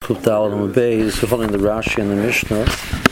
Kufdal and Beis, holding the Rashi and the Mishnah.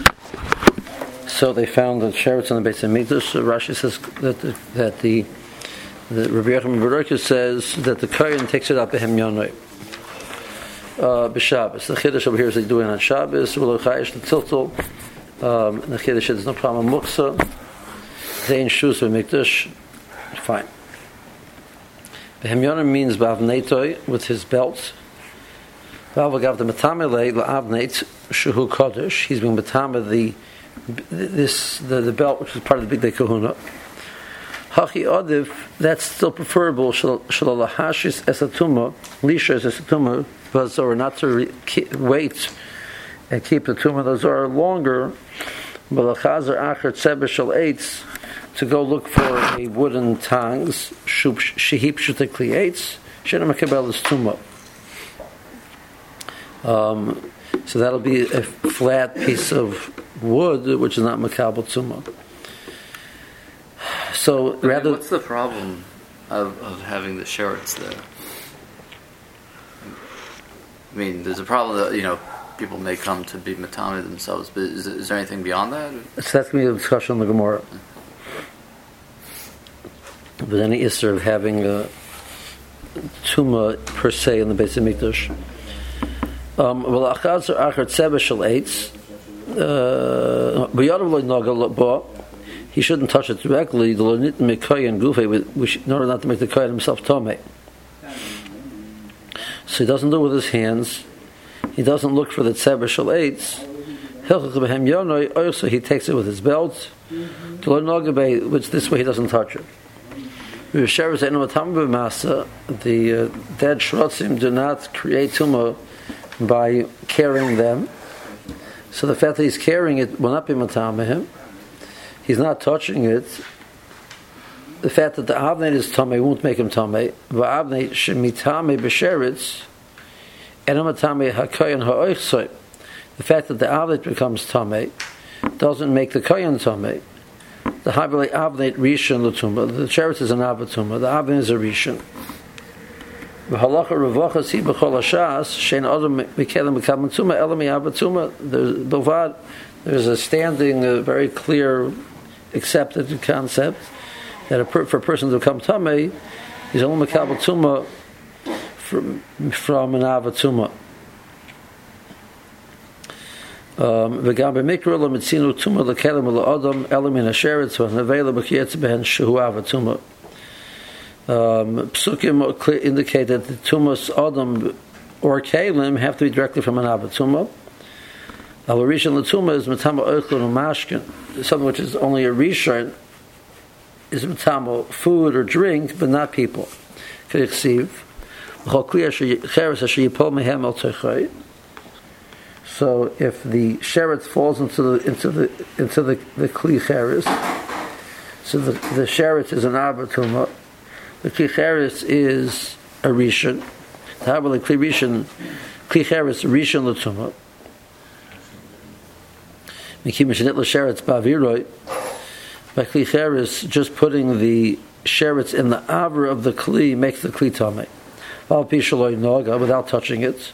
So they found that sheretz on the Beis Hamikdash. Rashi says that the Rabbi Yochanan Baruch says that the Kohen takes it up behem yonoi b'Shabbos. The Chiddush over here is they do it on Shabbos. V'lo chayish l'tiltul. The Chiddush says there's no problem muksa. Zein shus v'mikdash. Fine. Behem yonoi means b'avneitoi, with his belt. V'avagav the metamele l'avneit shuhu kodesh. He's being metame the belt, which is part of the Big Day Kahuna. Hachi Adiv, that's still preferable. Shalalahashis esatuma, lishas esatuma, or not to wait and keep the tumah. Those are longer. Balachazar acher tzebeshal eitz, to go look for a wooden tongs. Shehip shutekli eitz. Shena makabel is tumah. So that'll be a flat piece of wood, which is not makabel tumah. So rather, what's the problem of having the sheretz there? I mean, there's a problem that people may come to be matami themselves, but is there anything beyond that? So that's going to be a discussion on the Gemara. But any issur of having a tumah per se in the Beis Hamikdash. Well, achaz acher tzebeshel eitz. He shouldn't touch it directly. In order not to make the kohen himself tamei. So he doesn't do it with his hands. He doesn't look for the tzebeshel eitz. Also, he takes it with his belt. Which this way he doesn't touch it. The dead shrotzim do not create tumah by carrying them. So the fact that he's carrying it will not be matameh him. He's not touching it. The fact that the avnei is tameh won't make him tameh. V'avnei shemitame b'sheretz eno matameh hakoyen ha'oichsoi. The fact that the avnei becomes tameh doesn't make the kohen tameh. The havli avnei rishon l'tumah. The sheretz is an avatuma. The avnei is a rishon. V'halacha revacha si b'chol hashas shein adam mikelem b'kabel tumah elam yavatuma. There's a standing, very clear, accepted concept that for a person to become tamei, he's only makabel tumah from an avatuma. V'gam b'mikra l'mitzinu tumah l'kelem l'adam elam min hasheretz v'navela b'kiyetz behen shehu avatuma. Psukim indicate that the tumas adam or kelim have to be directly from an avatuma. Al rishon l'tumah is matama oichlin u'mashkin. Something which is only a rishon is matama food or drink, but not people. K'dichsiv l'chol kli asher asher yipol mehem el teichai. So if the sheretz falls into the kli cheres, so the sheretz is an avatuma. The kli cheres is a rishon. The havli kli cheres rishon l'tumah. By kli cheres, just putting the sheretz in the avra of the kli makes the kli tamei. Without touching it.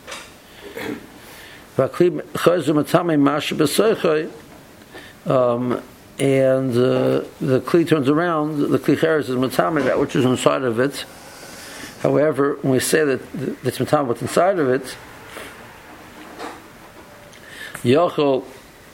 And the kli turns around. The kli cheres is matame, that which is inside of it. However, when we say that it's matame what's inside of it, Yochel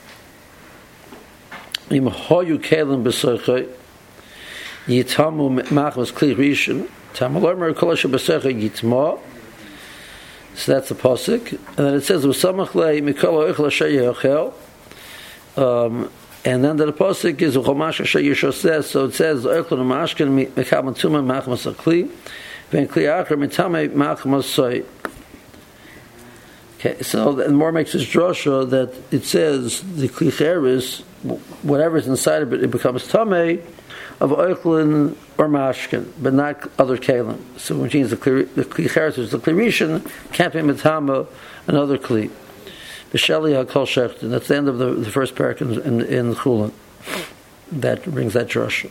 im hoyu kelim b'soichay yitamu machmas kli rishon tamalor mer kolasha b'soichay yitma. So that's the pasuk, and then it says usamach lei mikol oichel asher yochel. And then the pasuk is uchomash asher yishoseh. So it says oichel umashkin mekabel tumah machmas kli ven kli acher mitame machmas soy. Okay, so the more makes this drasha that it says the kli cheres, whatever is inside of it, it becomes tamei of oichlin or mashkin, but not other kalim. So which means the kli cheres is the kli rishon can't be matama another kli. B'sheli hakol shechtin. That's the end of the first parak in Chulin. That brings that drasha.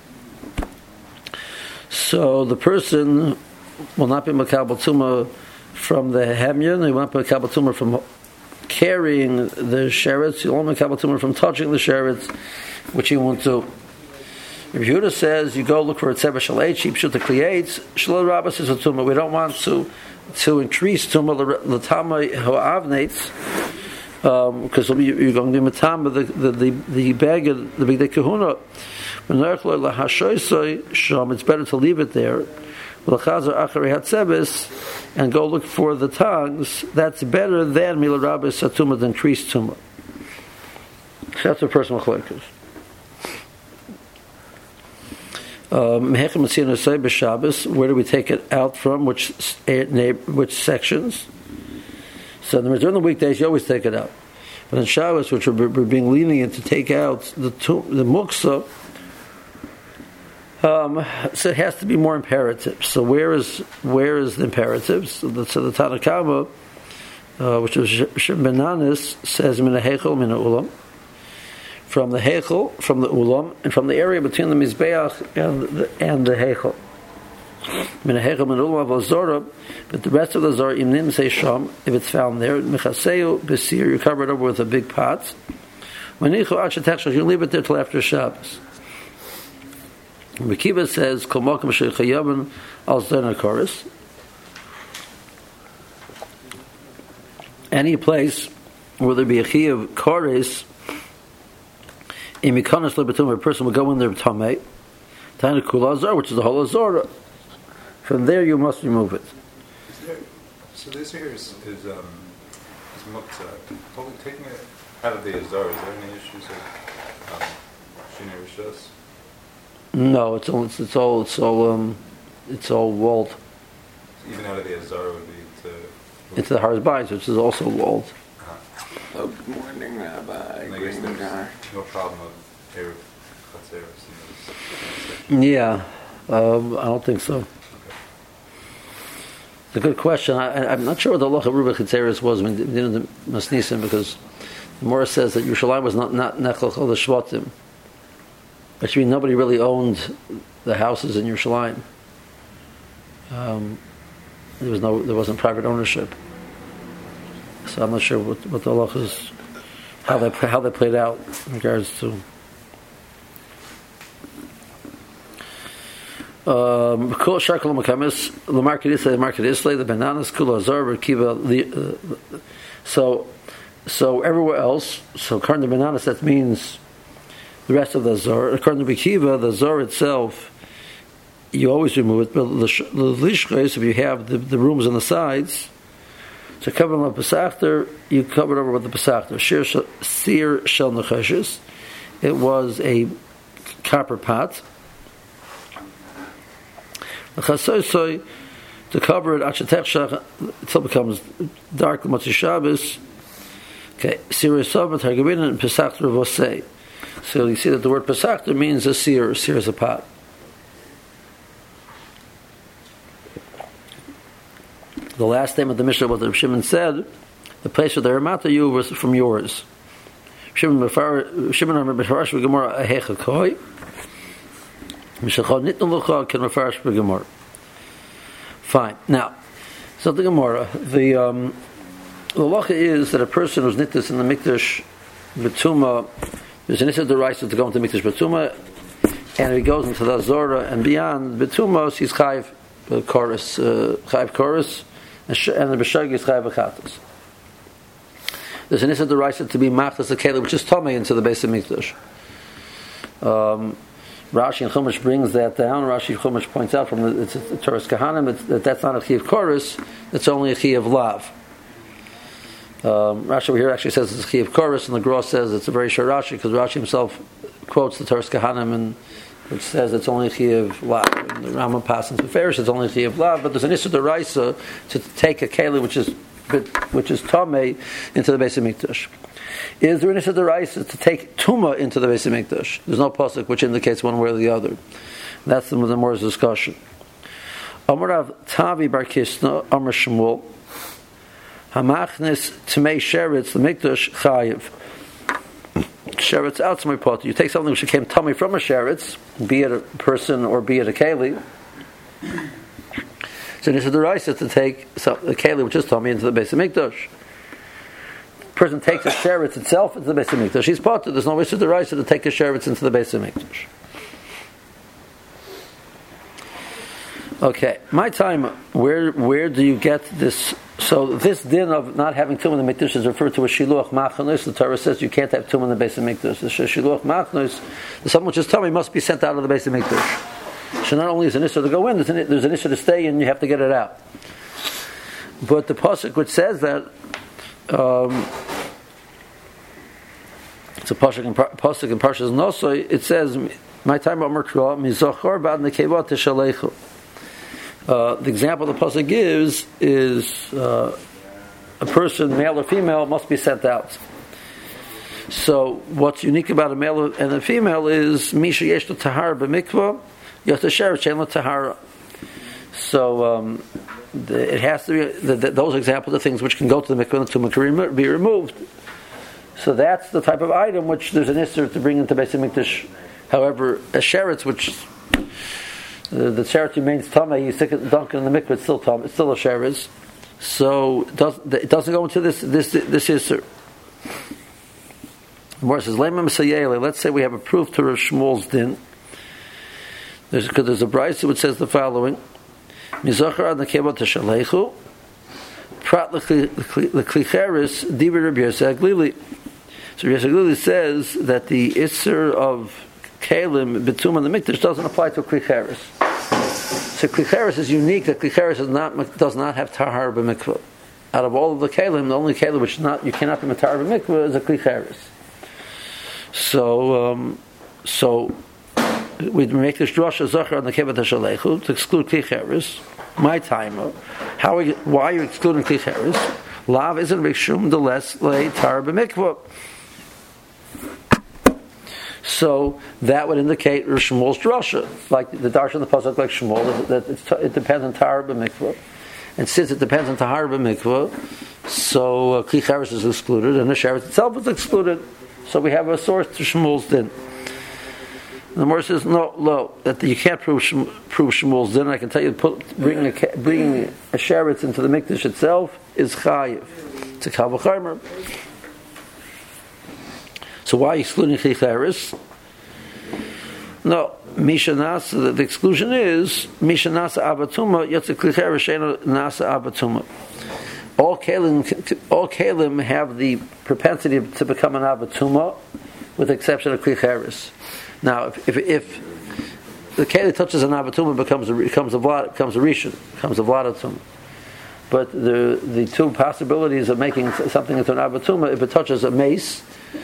So the person will not be makabel tumah from the Hemyon, he won't be Kabbalah Tumor from carrying the sheretz, he'll only be Kabbalah Tumor from touching the sheretz, which he won't do. If Yehuda says you go look for a tzeva shalei, cheap shoot the creates, shalom rabbis is a tumah. We don't want to increase tumah l'tamah ho'avnates, because you're going to be matama the bag of the big kahuna. It's better to leave it there. And go look for the tongues. That's better than mila rabbis satuma than increased tumah. That's a personal chalekes. Where do we take it out from? Which sections? So during the weekdays, you always take it out. But in Shabbos, which we're being lenient to take out the muksa, so it has to be more imperative. So where is the imperative? So the Tanna Kama, which is Shebenanis, says Mina Heichel, Mina Ulam. From the Heichel, from the Ulam, and from the area between the Mizbeach and the Heichel. Mina Heichel, Mina Ulam, Av Zora, but the rest of the Zora, Imnim say Sham, if it's found there, Mechaseu, Besir, you cover it over with a big pot. Manichu Achetechshach, you leave it there till after Shabbos. Mekiva says, Kol Mokum Shechayavan Al Zena Chorus. Any place where there be a Chi of Chorus, a person will go in there tamei, Tana Kula Azor, which is the whole Azora. From there, you must remove it. So this here is muktzah. Taking it out of the Azor, is there any issues of Shinei Rishos? No, it's all walled. Even out of the Azor would be into the Har's Bayis, which is also walled. Oh, good morning, Rabbi. I guess there's no problem of Erev Chatzeros. Yeah, I don't think so. Okay. It's a good question. I'm not sure what the halacha Ruba Chatzeros was when the Masnisim, because the Morah says that Yerushalayim was not Nechlach of the Shvatim. Which means nobody really owned the houses in Yerushalayim. There wasn't private ownership. So I'm not sure what the halacha is, how they played out in regards to. The bananas, kula azar, kiva. So everywhere else. So according to bananas, that means the rest of the azar. According to Bekiva, the azar itself, you always remove it. But the lishkos, if you have the rooms on the sides. To cover them with Pesachter, you cover it over with the Pesachter. Seer shel necheshes. It was a copper pot. To cover it, Achetechshach, until it becomes dark, the Motzei Shabbos. Okay, Seer Yisov, Targabin, and Pesachter Vosei. So you see that the word Pesachter means a seer. Seer is a pot. The last name of the Mishnah, what the Shimon said, the place where the Ramata you was from yours. Shimon Mefarash v'Gemara Ahecha Koi. Mishachon Nitnu L'cha Ken Mefarash v'Gemara. Fine. Now, so the Gemara, the halacha is that a person who's nittis in the Mikdash B'tuma, there's an issue of the right to go into Mikdash B'tuma, and if he goes into the Azora and beyond B'tuma, he's Chayiv Chorus, and the B'shag is Chayav Achatas. There's an issue of the right to be Machtas Akela, which is Tomei into the base of Mikdash. Rashi and Chumash brings that down. Rashi and Chumash points out from the Torah's Kahanim that that's not a Chi of Chorus, it's only a Chi of Lav. Rashi over here actually says it's a Chi of Chorus, and the Gra says it's a very short Rashi, because Rashi himself quotes the Torah's Kahanim and which says it's only Chi of Lav. And the Rambam passes the Farish, it's only Chi of Lav, but there's an Issur D'Oraisa to take a Keli which is Tomei into the base of Mikdash. Is there an Issur D'Oraisa to take Tuma into the base of Mikdash? There's no pasuk which indicates one way or the other. That's the Mor's discussion. Amarav Tavi Bar Kisna, Amar Shmuel, Hamachnes Tmei Sheretz L'Mikdash Chayiv. Sheretz out to my pot. You take something which became tummy from a sheretz, be it a person or be it a keli. So an issue deraisa to take a keli which is tummy into the Beis Hamikdash. Person takes a sheretz itself into the Beis Hamikdash. He's potter. There's no issue deraisa to take a sheretz into the Beis Hamikdash. Okay, my time. Where do you get this? So this din of not having tumah in the mikdash is referred to as shiluach machnus. The Torah says you can't have tumah in the Beis Hamikdash. The shiluach machnus, someone which is tummy must be sent out of the Beis Hamikdash. So not only is an issue to go in, there's an issue to stay in. You have to get it out. But the pasuk which says that it's a pasuk in Parshas Nosoi. It says, "My time Omer Kra mizachor bad nekeva teshalechu." The example the pasuk gives is a person, male or female, must be sent out. So what's unique about a male and a female is misha yesh tahar b'mikvah yotashar shein tahara. So it has to be those examples of things which can go to the mikvah and the tumah can be removed. So that's the type of item which there's an issur to bring into Beis Hamikdash. However, a sheretz which the sheretz remains tamei, you stick it dunk in the mikvah, it's still tamei, it's still a sheretz. So it doesn't go into this issur. The Gemara says, let's say we have a proof to Rav Shmuel's din. There's a brayso which says the following: Mizachar ad nekeva teshalechu prat leklicheres diber Rabbi Yosef Aglili. So Rabbi Yosef Aglili says that the issur of kelim betum on the mikdash doesn't apply to klicheres. So klicheres is unique. That klicheres does not have tahar b'mikvah. Out of all of the kelim, the only kelim which you cannot be tahar b'mikvah is a klicheres. So we make this drasha zachar on the kevat hashalechu to exclude klicheres. My time. Why are you excluding klicheres? Lav isn't rishum the less lay tar b'mikvah. So that would indicate Shmuel's drasha, like the darshan in the pasuk, like Shmuel, that it depends on tar b'mikvah, and since it depends on tar b'mikvah, so klicheres is excluded, and the sheretz itself is excluded. So we have a source to Shmuel's din. The Gemara says no, that you can't prove Shmuel's din. I can tell you, bringing a sheretz into the mikdash itself is chayiv. It's a kal v'chomer. So why excluding klicheres? No, misha nasa. The exclusion is misha nasa abatuma yotze klicheres she'ena nasa abatuma. All kelim have the propensity to become an abatuma, with the exception of klicheres. Now, if the keli touches an abatuma, becomes a rishon, becomes a vladatum. But the two possibilities of making something into an abatuma, if it touches a mace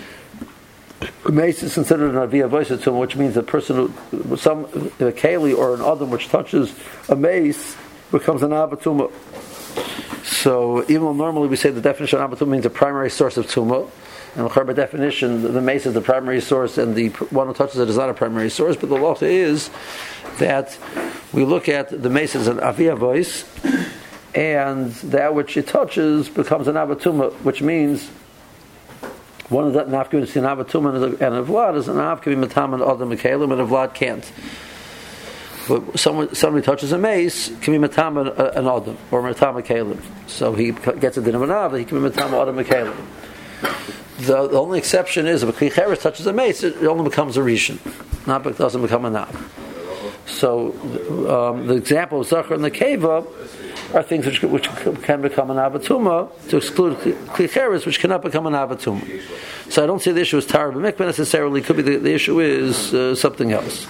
is considered an aviyah voisatum, which means a person, a keli or an adam which touches a mace becomes an abatuma. So even though normally we say the definition of abatuma means a primary source of tumah, and by definition the mace is the primary source and the one who touches it is not a primary source, but the law is that we look at the mace as an aviyah voice, and that which it touches becomes an abatuma, which means one of that nafkim is an abatuma and a vlad is an nafkim matam and adam mekalim, and a vlad can't. But somebody touches a mace, can be matam an adam or matam mekalim. So he gets a din of an av, he can be matam adam mekalim. The only exception is if a klicheres touches a mace, it only becomes a rishon, it doesn't become an av. So the example of zachar and the keva are things which can become an abatuma, to exclude klicheres, which cannot become an abatuma. So I don't see the issue is tar b'mikvah necessarily. Could be the issue is something else.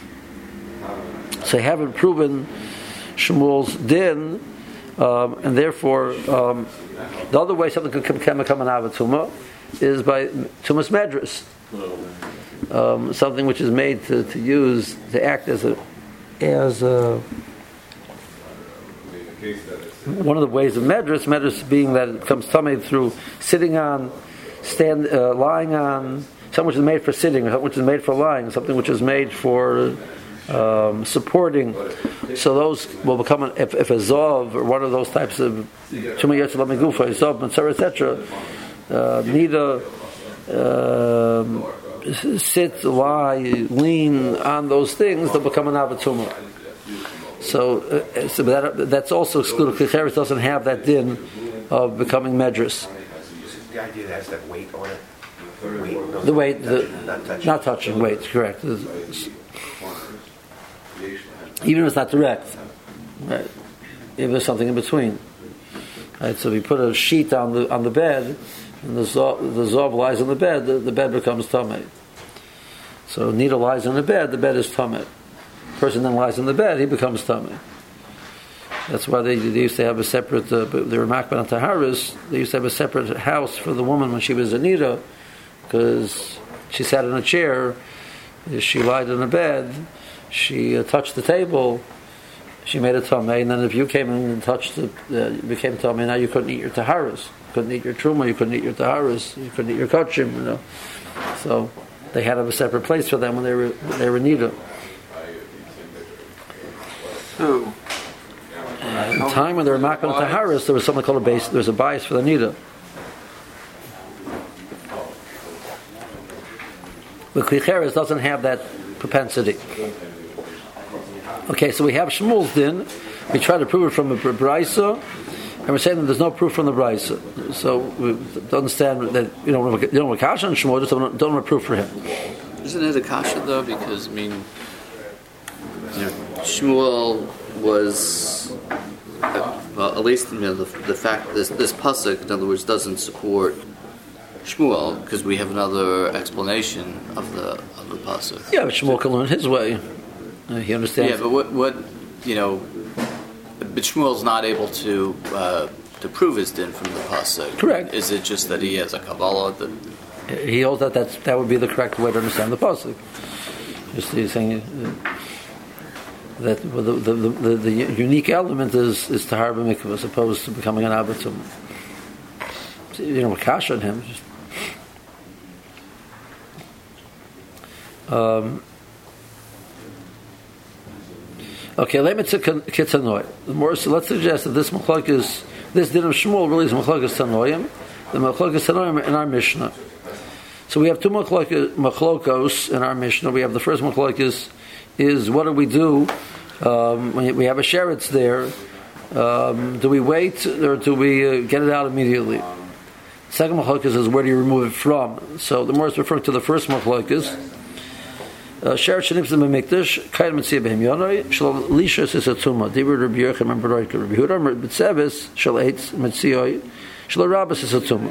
So I haven't proven Shmuel's din, and therefore the other way something can become an avatuma is by tumas medras, something which is made to act as a one of the ways of medras being that it comes tamei through sitting on, lying on, something which is made for sitting, something which is made for lying, something which is made for supporting. So those will become if a zov or one of those types of tumayetz lamigufa, zov, matzah, etc. Need sit, lie, lean on those things, they'll become an avatuma. that's also excluded. Klicheres doesn't have that din of becoming medrus. The idea that has that weight on it. The weight, not touching weight, correct. Even if it's not direct, right? If there's something in between, right? So if you put a sheet on the bed, and the zov lies on the bed, the bed becomes tamei. So needle lies on the bed is tamei. Person then lies in the bed, he becomes tamei. That's why they used to have a separate. They were makban on taharis. They used to have a separate house for the woman when she was a nida, because she sat in a chair, she lied in a bed, she touched the table, she made a tamei, and then if you came in and touched it, became tamei. Now you couldn't eat your taharis, you couldn't eat your truma, you couldn't eat your taharis, you couldn't eat your kachim. So they had to have a separate place for them when they were nida. Who? In the time when they were makban taharis, there was something called a base. There was a bias for the nida. But klicheres doesn't have that propensity. Okay, so we have Shmuel's din. We try to prove it from a brayso, and we're saying that there's no proof from the brayso. So we don't understand that you don't want to kasha on Shmuel, just don't want to prove for him. Isn't it a kasha though? Because Shmuel was, well, at least the fact this pasuk, in other words, doesn't support Shmuel, because we have another explanation of the pasuk. Yeah, but Shmuel can learn his way. He understands. Yeah, but what but Shmuel's not able to prove his din from the pasuk. Correct. Is it just that he has a kabbalah that he holds that would be the correct way to understand the pasuk? Just he's saying that the unique element is tahar b'mikvah as opposed to becoming an abatum. You know, kasha on him. Okay, let me take kitzanoi. So let's suggest that this din of Shmuel really is machlokes tanoim. The machlokes tanoim in our Mishnah. So we have two machlokos in our Mishnah. We have the first machlokes is what do we do when we have a sheretz there? Do we wait or do we get it out immediately? Second machlokes is where do you remove it from? So the more is referring to the first machlokes. Sheretz shenimtzah b'mikdash kayim mitziyah b'hem yonoi shel lishas is a tumah. Dibur Rabbi Yochanan and Rabbi Yehuda b'tzeves shel eitz mitziyah shel rabbis is a tumah.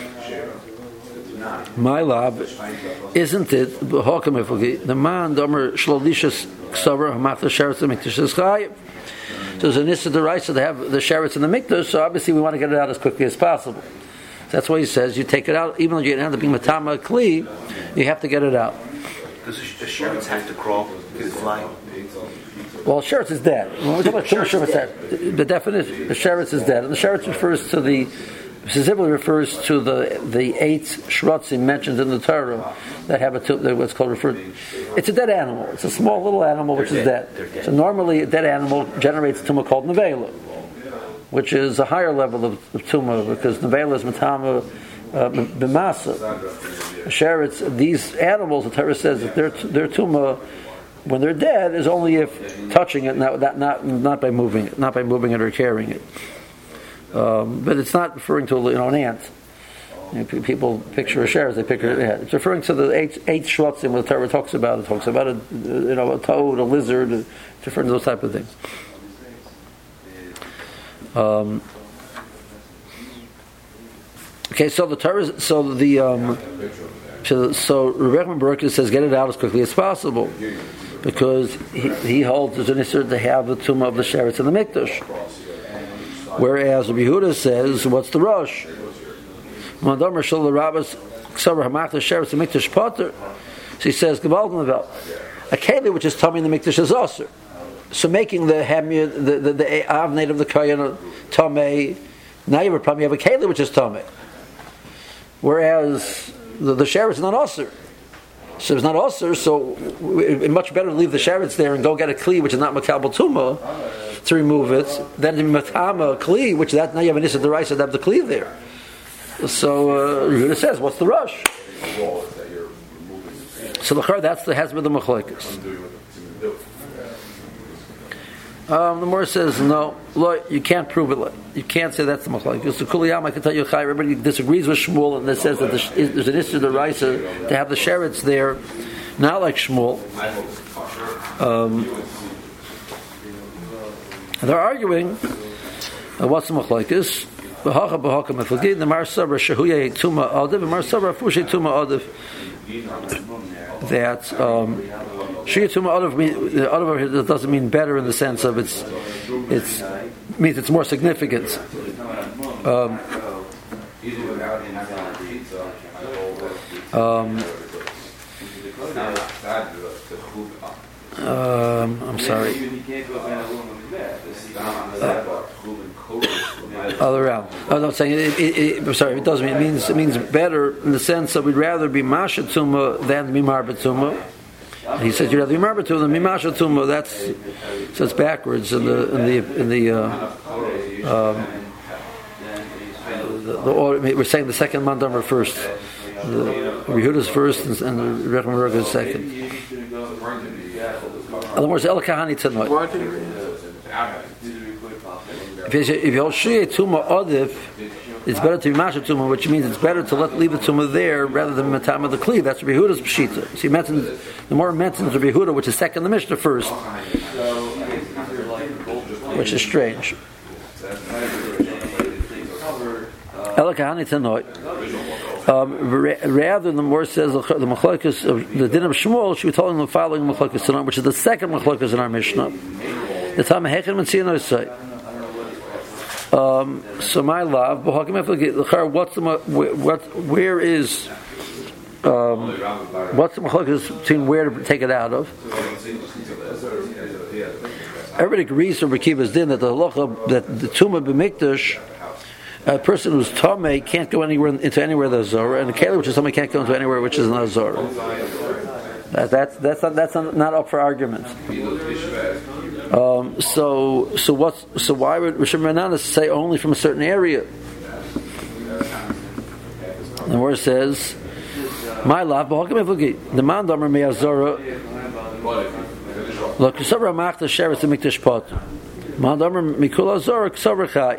My lab, isn't it the man domer shel lishas ksaver hamachta sheretz b'mikdash is chayiv. So there's an issa deraisa to have the sheretz in the mikdash. So obviously we want to get it out as quickly as possible. That's why he says you take it out, even though you end up being matama kli, you have to get it out. Does the sheretz have to crawl? Can it fly? Well, sheretz is dead. When we talk about sheretz, the definition, the sheretz is dead. And the sheretz specifically refers to the 8 shrotzim mentioned in the Torah that have what's called referred. It's a dead animal. It's a small little animal which is dead. So normally a dead animal generates tumah called nevela, which is a higher level of tumah because nevela is matama b'masa. Sheretz, these animals, the Torah says that their tumah, when they're dead, is only if touching it, not by moving it, not by moving it or carrying it. But it's not referring to an ant. People picture a sheretz, they picture it. Yeah. It's referring to the eight shrotzim the Torah talks about. It talks about a toad, a lizard. It's referring to those type of things. Okay, so the Torah, so Rebbe Baruch says get it out as quickly as possible because he holds there's an issur to have the tumah of the sheretz in the mikdash. Whereas Rabbi Yehuda says, what's the rush? So he says, a keli which is tummy in the mikdash is aser. So making the avnate of the kohen tamei, now you have a problem. You have a keli which is tamei. Whereas the sheretz is not aser. So it's not aser, so it's much better to leave the sheretz there and go get a kli which is not makabel tumah to remove it than matama kli, which now you have an issa deraisa to have the kli there. So Yehuda says, what's the rush? So that's the hezbollah the machlokes. The Gemara says no. You can't prove it. You can't say that's the machlokes. Because the Kuliyam, I can tell you, everybody disagrees with Shmuel, and it says that there's an issue deraisa to have the sheretz there, not like Shmuel. They're arguing. What's the machlokes? The Mar Sabra Shehuya Tuma Adav, the Mar Sabra Fushi Tuma Adav. That Shia Tuma Adav doesn't mean better in the sense of it means it's more significant. I'm sorry. All around. I'm saying I'm sorry. It doesn't mean it means better in the sense that we'd rather be masha tuma than be marba tuma. He says you'd rather be marba tuma than be masha tuma. So it's backwards in the order. We're saying the second mandamar first. The Yehuda's first and the Rebbe Merga is second. Other words, El Kahani tonight. If you hold Shia Tuma Odif, it's better to be Masha Tuma, which means it's better to leave the Tuma there rather than Matam of the Kli. That's Rabbi Yehuda's Pshita. So he mentions, the more mentions Rabbi Yehuda, which is second the Mishnah first, which is strange. El Kahani tonight. Rather, the more says the machlokes of the din of Shmuel, she was telling the following machlokes tonight, which is the second machlokes in our Mishnah. The time Hechem and Tzino say. So my love, where is what's the machlokes between where to take it out of? Everybody agrees from Rekiva's din that the halacha that the tumah b'mikdash. A person who's Tomei can't go into anywhere that's Zorah, and a Keli which is Tomei can't go into anywhere which is not Zorah. That's not up for argument. So why would Rishon Menanas say only from a certain area? The word says, "My love, the man damer me'azora, look, Yisavra machta sheretz to mikdash pot, man damer mikul azora ksavra chai."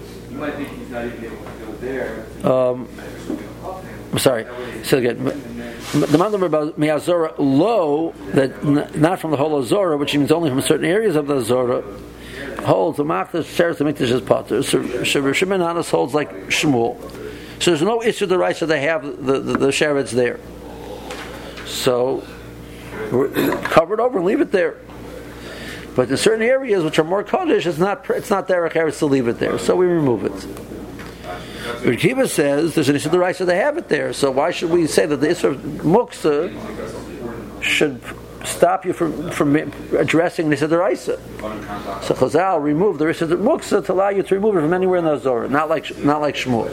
I'm sorry. So again, the mandam about me'azora low, that not from the whole azora, which means only from certain areas of the azora, holds the machta sheretz to mikdash is potter. So Rishon Menanas holds like Shmuel. So there's no issue the right that they have the sheretz there. So cover it over and leave it there. But in certain areas which are more Kodesh, it's not derech eretz to leave it there, so we remove it. Rekiva says there's an issue the right that they have it there, so why should we say that the issue of muksa should stop you from addressing the Deraisa? So Chazal removed the issue of muksa to allow you to remove it from anywhere in the Zohar, not like Shmuel.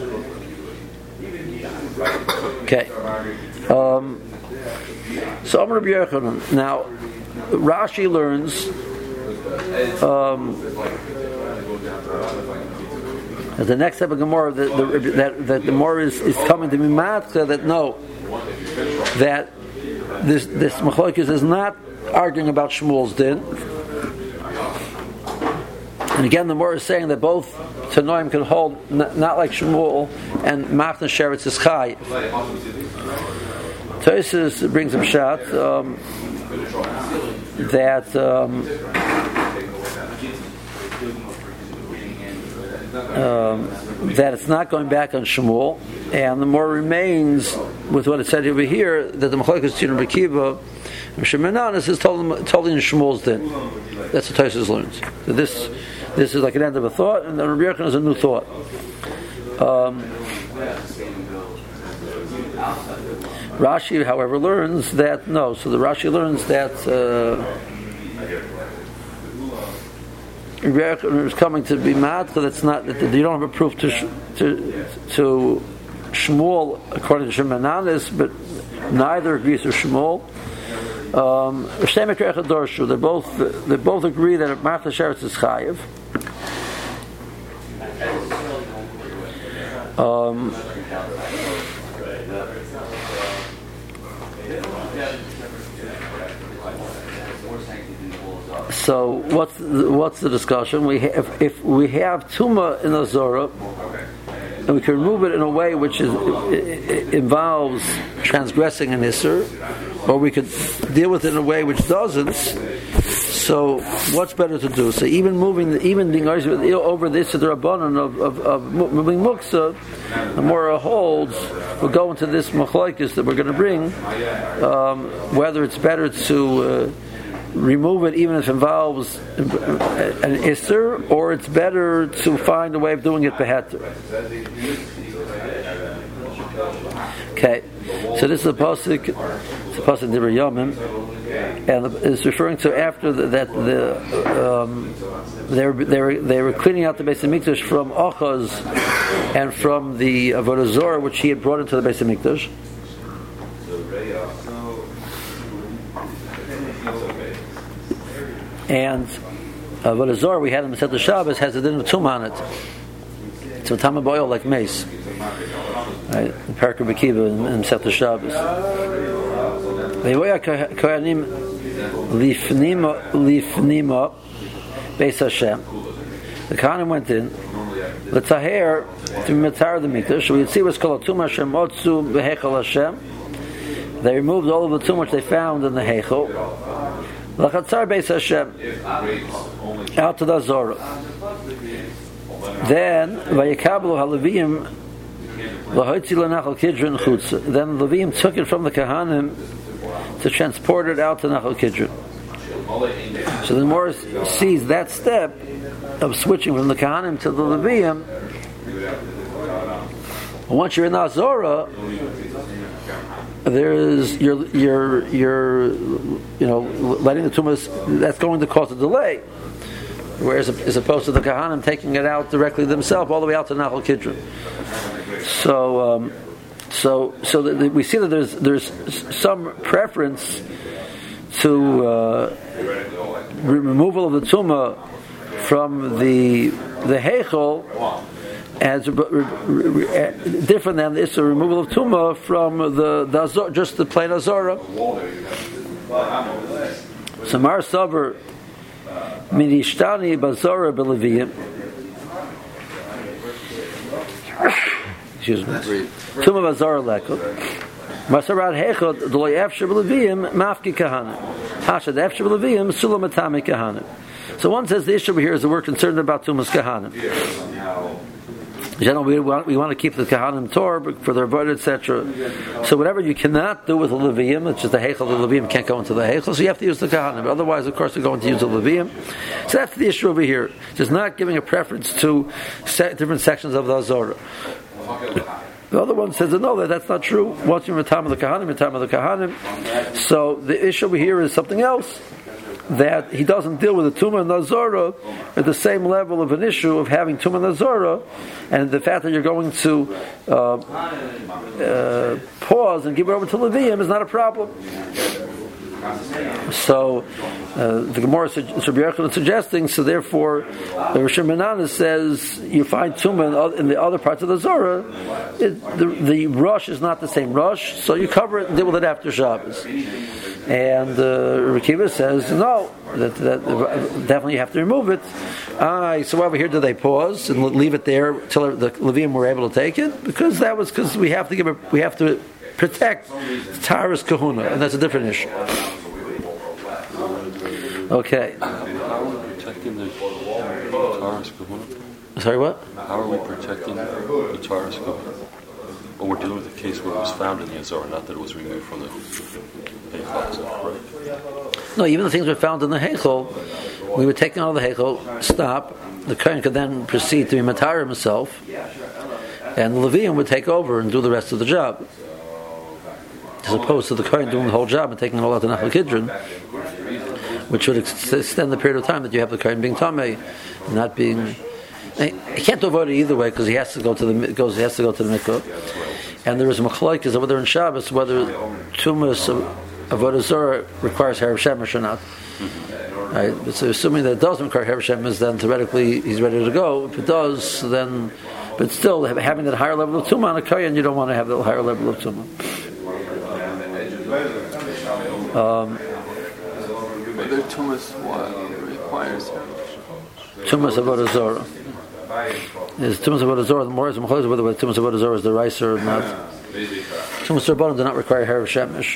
Okay. So Amar Rabbi Yochanan. Now Rashi learns. The next step of Gemara that the Gemara is coming to Mimatka that no, that this machlokes is not arguing about Shmuel's din, and again the Gemara is saying that both Tanoim can hold not like Shmuel and Machna Sheretz is Chai. Tosfos brings up shot that. That it's not going back on Shmuel, and the more remains with what it said over here that the machlokes between Rabbi Akiva and Rishon Menanas is totally in Shmuel's din. That's what Tosfos learns. So this is like an end of a thought, and then Rabbi Yochanan is a new thought. Rashi, however, learns that no. So the Rashi learns that. Is coming to be mad because it's not that you don't have a proof to Shmuel according to Rishon Menanas, but neither agrees to Shmuel. They both agree that Machna Sheretz is chayiv. So what's the discussion? If we have tuma in the Zorah, and we can remove it in a way which involves transgressing an Isser, or we could deal with it in a way which doesn't. So what's better to do? So even being over this to the Rabbanon of moving Muksa, the more holds, we'll go into this machlokes that we're going to bring, whether it's better to remove it even if it involves an Isser, or it's better to find a way of doing it beheter. Okay, so this is a pasuk. It's a pasuk Divrei Yomim, and it's referring to after they were cleaning out the Beis Hamikdash from Achaz and from the Avodah Zarah which he had brought into the Beis Hamikdash. And Avodah Zarah we had in Masechet Shabbos has a din of tum on it. It's a tam of oil like mace. Right, the Parak B'Kiva in Masechet Shabbos. Ve'yoya kohanim lifnima beis Hashem. The Kohanim went in l'taher to mitzar the mikdash. We would see what's called tum Hashem otzu b'hechel Hashem. They removed all of the tum which they found in the hechel. L'chatzar beis Hashem, out to the Zorah. Then vayikablu haLevim l'hoitzi l'Nachal Kidron chutza. Then the Levim took it from the Kohanim to transport it out to Nachal Kidron. So the Morris sees that step of switching from the Kohanim to the Levim. Once you're in the Zorah, there's you're letting the tumas, that's going to cause a delay. Whereas as opposed to the Kohanim taking it out directly themselves all the way out to Nachal Kidron. So we see that there's some preference to removal of the tumah from the heichel as different than this removal of tumah from the just the plain azora. Samar Saber Minishtani Bazara Beleviyim. Excuse me. Tumah Bazara Lekot. Masarat Hechot Doloy Efshe Beleviyim Mafki Kahanim. Hashad Efshe Beleviyim Sulamatami Kahanim. So one says the issue over here is that we're concerned about Tumas Kahanim. Generally, we want to keep the Kahanim Torah for their vote, etc. So whatever you cannot do with the Leviyim, it's just the Heichel, the Leviyim can't go into the Heichel, so you have to use the Kahanim. But otherwise, of course, we're going to use the Leviyim. So that's the issue over here. Just not giving a preference to different sections of the Azorah. The other one says, no, that's not true. Once you're in the time of the Kahanim. So the issue over here is something else. That he doesn't deal with the Tumah and the Azorah at the same level of an issue of having Tumah and Azorah, and the fact that you're going to pause and give it over to Leviyim is not a problem. So the Gemara is suggesting, so therefore the Rosh Hashanah says you find Tumah in the other parts of the Zorah, the rush is not the same rush, so you cover it and deal with it after Shabbos. And Rekiva says no, that definitely you have to remove it. So over here, do they pause and leave it there till the Levim were able to take it? Because we have to protect Taras Kahuna, and that's a different issue. Okay. How are we protecting the Taras Kahuna? Sorry, what? How are we protecting the Taras Kahuna? Well, we're dealing with a case where it was found in the Azor, not that it was removed from the Heichel, right? No, even the things were found in the Heichel, we would take out of the Heichel, stop, the Kohen could then proceed to be Matar himself, and the Leviyim would take over and do the rest of the job. As opposed to the Kohen doing the whole job and taking it all out to Nachal Kidron, which would extend the period of time that you have the Kohen being Tamei, not being... He can't avoid it either way because he has to go to the mikvah, and there is a machlokes over there in Shabbos whether tumas of avodah zarah requires harav shemesh or not. Right? But so assuming that it does require harav shemesh, then theoretically he's ready to go. If it does, then, but still having that higher level of tumah on a kohen, you don't want to have that higher level of tumah. Whether Tumas requires Tumas Avodah Zorah. Is Tumas Avodah Zorah the more is whether Tumas Avodah Zorah is the ricer or not? Tumas Rabbanon do not require Herav Shemesh.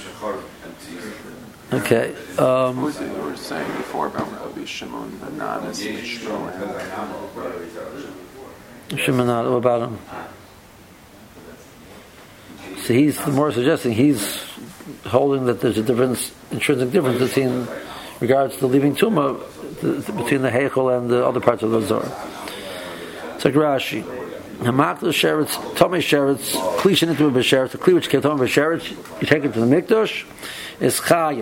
Okay. what was it you were saying before about Rabbi Shimon Ananas and Shmuel? Shimon, what about him? So he's the more suggesting he's holding that there's a difference, intrinsic difference between regards to leaving Tumah between the Heichel and the other parts of the Zohar. It's like Rashi. Hamakl sheretz, Tomei sheretz, Kli shenitim b'sheretz, the Kli which came Tomei b'sheretz, you take it to the Mikdash, is Chayiv.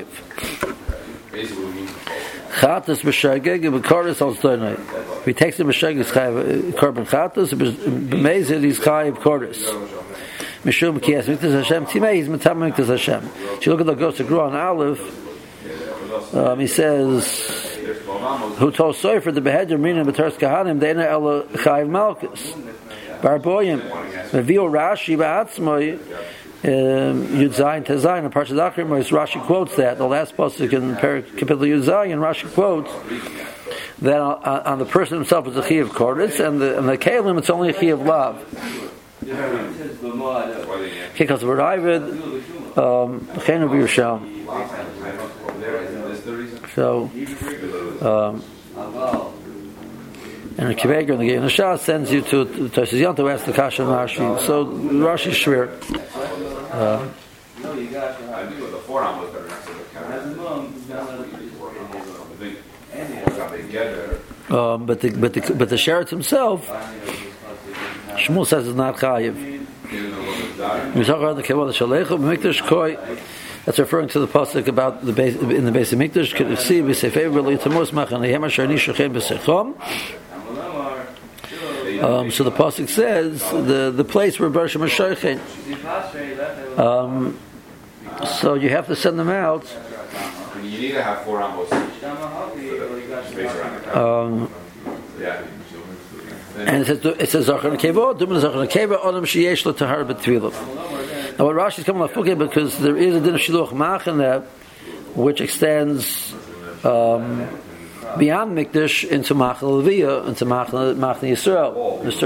Chatas b'shageg, b'koris al stoinai. If he takes the b'shageg, it's Chayiv korban Chatas, b'mezid, he's Chayiv koris. Mishum ki es Mikdash Hashem, Timei, he's Mitam Mikdash Hashem. If you look at the Ghost of Gru on Aleph, he says, who told Sofer the beheader meaning b'teres kahanim deina ela chayiv malchus barboyim v'vio Rashi ba'atzmoi Yud Zayin Tezayin and Parshas Achrim. Rashi quotes that the last pasuk in Kapitel Yud Zayin. Rashi quotes that on the person himself is a chi of koritz, and the kelim it's only a chi of lav. Because we're Ivid, Chenu b'Yerushalm. So, and the Kiveger in the Gei Nashah sends you to Tosis Yom to ask the Kasha and Rashi. So Rashi is shver. But the Sheretz himself, Shmuel says is not Chayiv. That's referring to the pasuk about the base in the base of Mikdash. Could you see favorably to Mos Machanayim Asherni Shechem B'Sechom? So the pasuk says the place where Baruch Hashem. So you have to send them out. You need to have 4 amos. And it says Zachar Nekeva, Dumin Zachar Nekeva, Adam Sheyesh Lo Tahar B'Tvilah. Now what Rashi is coming off because there is a din of Shiluach Machan there, which extends beyond Mikdash into Machal Leviyah, into Machal Yisrael. There's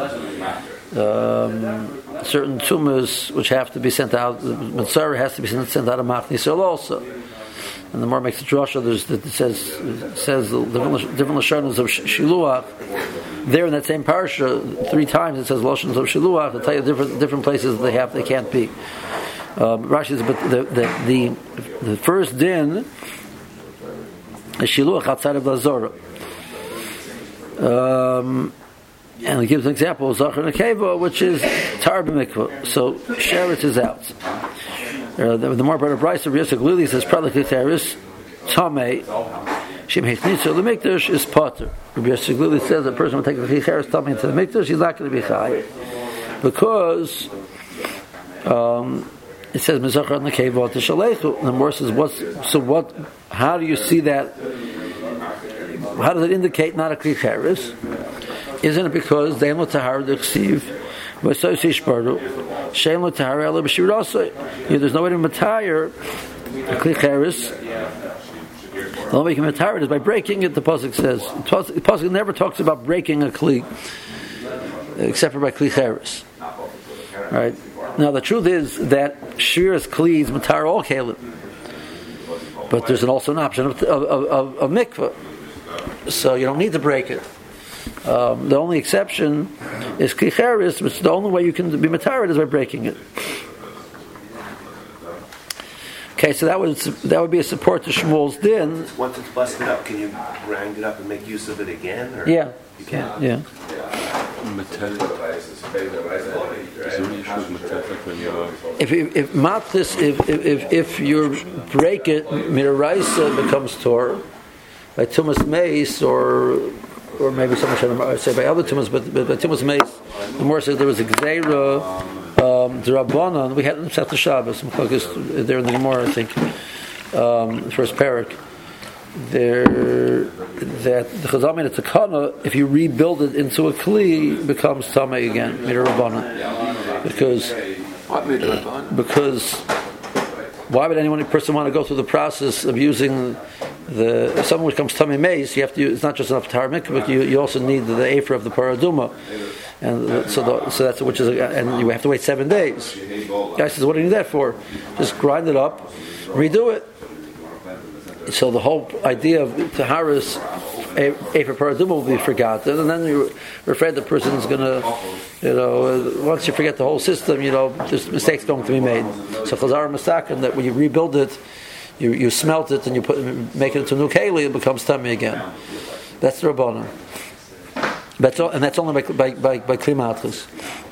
certain tumas which have to be sent out. The Mitzvah has to be sent out of Machal Yisrael also. And the more makes the drasha, it says the different lashonos of Shiluach. There in that same parsha, 3 times it says lashonos of Shiluach. To tell you different places they can't be. Rashi says, but the first din is Shiluach outside of the Zorah. And it gives an example of Zachar Nekeva, which is Tar B'Mikvah. So Sheretz is out. The more part of Bryce of Yosef Lili says Pralik Teres Tamei Shem Hechnitzu the Mikdash is Potter. Rabbi Yosef Lili says a person will take the Chicheres Tamei into the Mikdash, he's not going to be Chai, because it says Mezachar Nekeva to Shalechu. And the more says what? How do you see that? How does it indicate not a Chicheres? Isn't it because they lo tahar the chsiv v'soy sishbardu shein lo tahar ela b'shir also? There's no way to retire a klicheres. The only way you can retire it is by breaking it. The pasuk says the pasuk never talks about breaking a kli except for by klicheres. Right now, the truth is that shiras kli is matar all kelim, but there's also an option of mikvah, so you don't need to break it. The only exception is klicheres, which the only way you can be matarid is by breaking it. Okay, so that would be a support to Shmuel's din. Once it's busted up, can you grind it up and make use of it again? Or Yeah, you can. Yeah. If you break it, miraisa becomes Torah by Tumas Meis or maybe someone should say by other tumas, but by Tumas Meis, the more says there was a Gzeira D'Rabbanan. We had in Sefta Shabbos, there in the Gemara, I think, first parak. There that the Chazal made a takana. If you rebuild it into a kli, it becomes tamei again, D'Rabbanan, because why would any person want to go through the process of using if someone becomes tummy mace? You have to use, it's not just enough tar mikvah, but you also need the afer of the paraduma, and so that's and you have to wait 7 days. The guy says, what do you need that for? Just grind it up, redo it. So the whole idea of taharas afer paraduma will be forgotten, and then you're afraid the person is going to, once you forget the whole system, there's mistakes going to be made. So chazar masakin, that when you rebuild it, you smelt it and you make it into new keli, it becomes tummy again. That's the rabbanon. That's all, and that's only by kli matchus.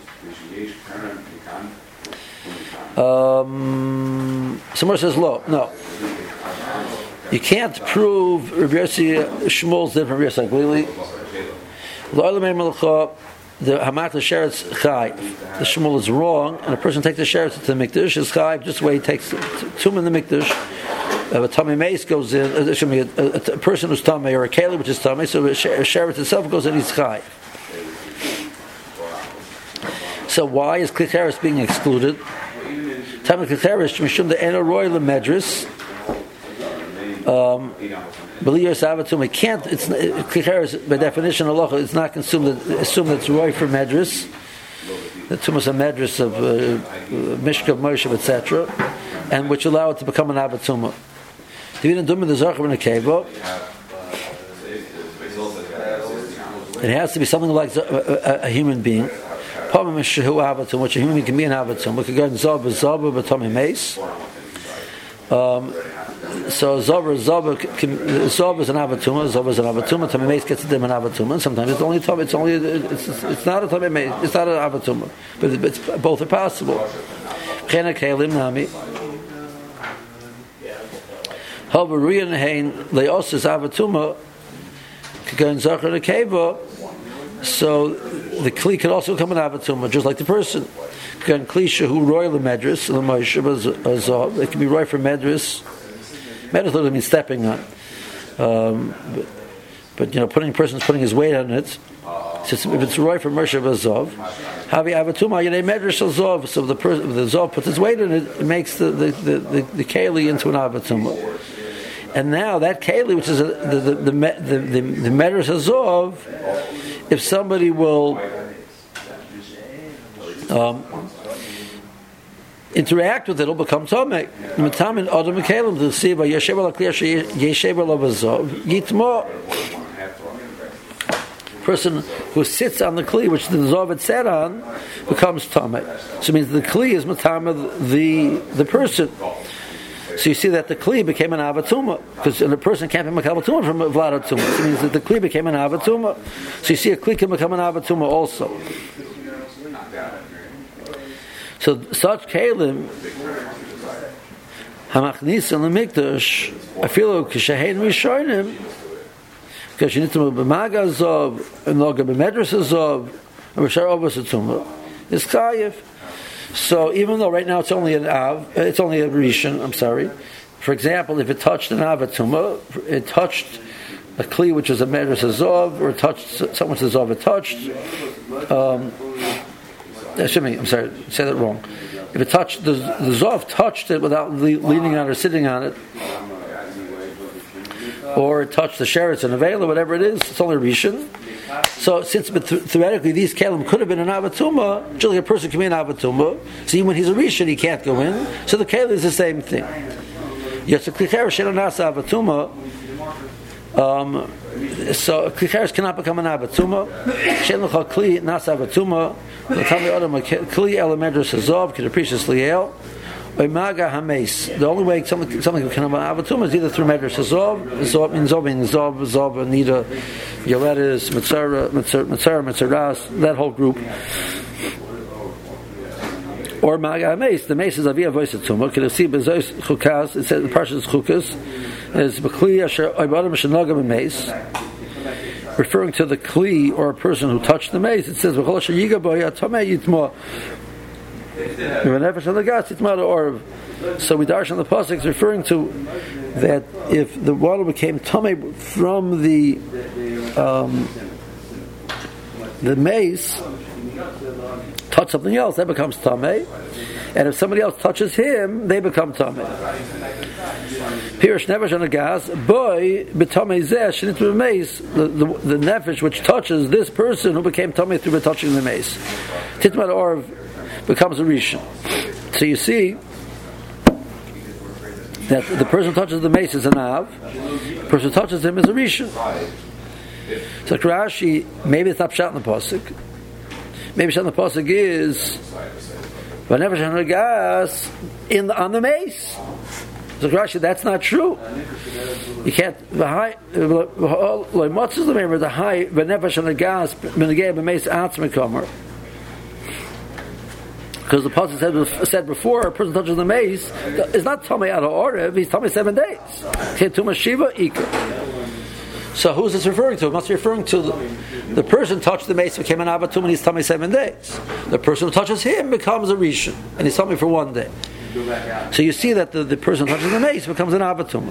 Someone says no. You can't prove Rabbi Yossi Shmuel's different from Rabbi Yossi Glili. The Hamat Sheretz Chai. The Shmuel is wrong, and a person takes the Sheretz to the Mikdash is Chai, just the way he takes Tum in the Mikdash. A Tamei Mace goes in, a person who's Tamei, or a Keli which is Tamei, so a Sheretz itself goes in, he's Chai. So why is Kliteris being excluded? Tamei Kliteris, Mishum the Eno Roy Lemedris. It can't. It's klicheres by definition. Halacha, it's not consumed. Assume that it's roy for medris. The tumas a medris of mishkav moshev, etc., and which allow it to become an avatuma. It has to be something like a human being. Which a human being can be an avatuma. We could go in zob but tommy mace. So Zob is an avatuma. Zob is an avatuma. Tamei Mace gets to them an avatuma. Sometimes it's only Tamei. It's not a Tamei Mace. It's not an avatuma. But both are possible. Chena Kelim Nami. Halvaruyan Hein Leos is avatuma. Kagan Zachar Nekeva. So the kli could also become an avatuma, just like the person. Kagan Klisha who royal medris l'moishav. It can be roy for medris. Medris literally means stepping on. But putting his weight on it. So if it's roy for Moshe Bazov, Havi Avatuma Yadei Medris Zov. So the Zov puts his weight in it, it makes the keli into an Avatuma. And now that keli, which is the Medris Zov, if somebody will interact with it, it'll become Tomei. Matamin Adam Mekalim to see by Yeshev al Kliyah Yeshev al Avazov Yitmo. Person who sits on the kli which the Zov had sat on becomes Tomei. So it means the kli is Matamah the person. So you see that the kli became an avatuma, because the person can't be makavatuma from a vladatuma. So it means that the kli became an avatuma. So you see a kli can become an avatuma also. So such kalim hamachnis in the mikdash afilu kishahen rishonim kashinitum b'maga zov and loga b'medras zov and b'shar ovas atuma is chayiv. So even though right now it's only an av, it's only a rishon. I'm sorry. For example, if it touched an avatuma, it touched a kli which is a medras zov, or it touched someone says zov, it touched. I'm sorry, I said it wrong. If it touched the Zov touched it without leaning on it or sitting on it, or it touched the sheretz and avela, whatever it is, it's only rishon. So since theoretically these kelim could have been an avatuma, just like a person can be an avatuma, so even when he's a rishon he can't go in. So the kelim is the same thing. Yes, a klicher shelo nasa avatuma. So klicheres cannot become an avatuma. Shen l'chal kli nasa avatuma. L'tamei adam kli elemedras hazov k'deprecious liel. Oimaga hames. The only way something can become an avatuma is either through medras hazov. Zov means zov, Anita, Yoletis, Mitzaras, that whole group. Or maga hames. The mace is avia voice atuma. K'desi bezois chukas. It says the parshas chukas is b'kli asher oibadam shenoga b'mace, referring to the kli or a person who touched the mace. It says v'chol asher yiga bo yatamei yitmo v'nefesh halagas yitmo orv. So we darshan the pasuk is referring to that if the water became tamei from the mace, touch something else, that becomes tamei. And if somebody else touches him, they become tamei. Pirish nefesh on a gas, boy b'tamei zeh shenit b'meis. The nefesh which touches this person who became tamei through touching the mace. Titmat orv becomes a rishon. So you see that the person who touches the mace is an av. The person who touches him is a rishon. So Rashi, maybe it's not pshat in the pasuk. Maybe pshat in the pasuk is whenever gas on the mace. So Rashi, that's not true. You can't. The high, what's the name of the high? Whenever gas benegay b'meis atzmekamer. Because the pasuk said before, a person touches the mace is not tamei out of order. He's tamei 7 days. Ketuma shiva ika. So who's this referring to? It must be referring to the person touched the mace, became an avatum, and he's tamei 7 days. The person who touches him becomes a rishon, and he's tamei for 1 day. So you see that the person who touches the mace becomes an avatum.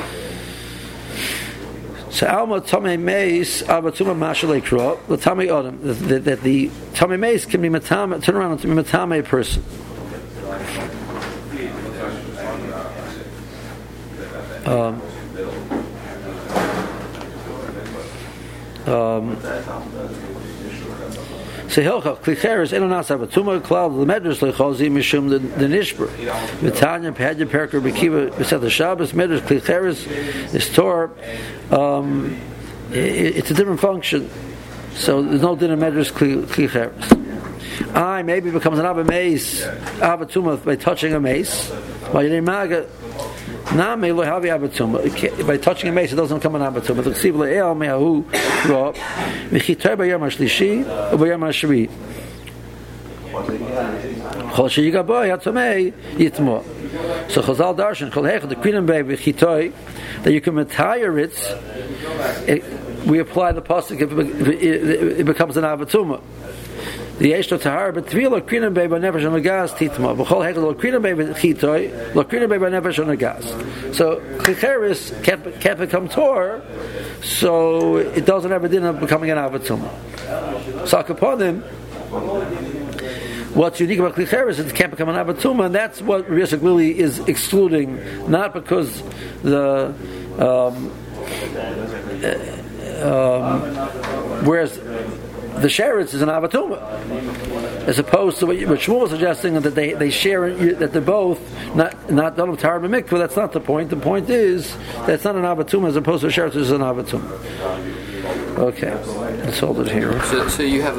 So alma tamei mace avatuma mashalei kro the tamei adam that the tamei mace can be matame, turn around to be matame person. So hilcha klicheres enonas avatuma cloud the medrash lechozi mishum the nishber v'tanya pehadya perker b'kiva b'set the Shabbos medrash klicheres is Torah. It's a different function, so there's no din of medrash klicheres. I maybe becomes an avatuma by touching a mace. By touching a mace, it doesn't become an avatuma. So Chazal Darshan the Krinan that you can retire it. We apply the pasuk it becomes an avatuma. The Yeshto Tahar, but Tvila Krinan Bey by Nefesh on the gas Titma. B'chol Hekel Krinan Bey by Chitoy, Krinan Bey by Nefesh on the gas. So Klicheres can't become Tor, so it doesn't have a din of becoming an Avatum. So upon him, what's unique about Klicheres is it can't become an Avatum, and that's what Riyasak Lili is excluding, not because the whereas the sheretz is an avatuma, as opposed to what Shmuel was suggesting that they share that they're both not done with tar b'mikvah. That's not the point. The point is that it's not an avatuma as opposed to a sheretz is an avatuma. Okay, let's hold it here. So you have